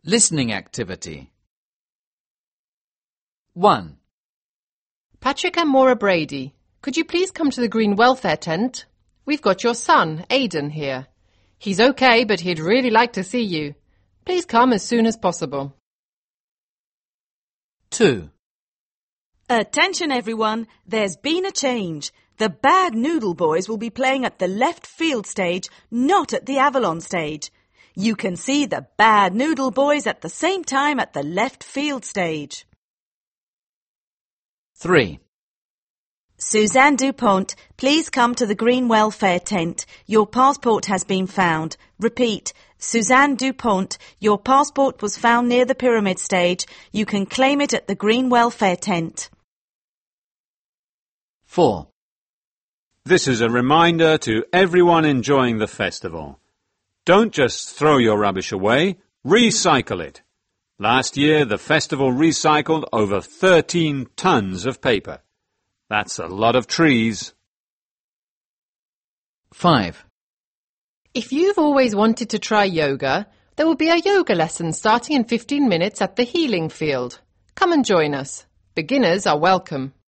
Listening activity. 1. Patrick and Maura Brady, could you please come to the Green Welfare Tent? We've got your son, Aidan, here. He's okay, but he'd really like to see you. Please come as soon as possible. 2. Attention everyone, there's been a change. The Bad Noodle Boys will be playing at the left field stage, not at the Avalon stage. You can see the Bad Noodle Boys at the same time at the left field stage. 3. Suzanne DuPont, please come to the Green Welfare Tent. Your passport has been found. Repeat, Suzanne DuPont, your passport was found near the pyramid stage. You can claim it at the Green Welfare Tent. 4. This is a reminder to everyone enjoying the festival. Don't just throw your rubbish away, recycle it. Last year, the festival recycled over 13 tons of paper. That's a lot of trees. 5. If you've always wanted to try yoga, there will be a yoga lesson starting in 15 minutes at the Healing Field. Come and join us. Beginners are welcome.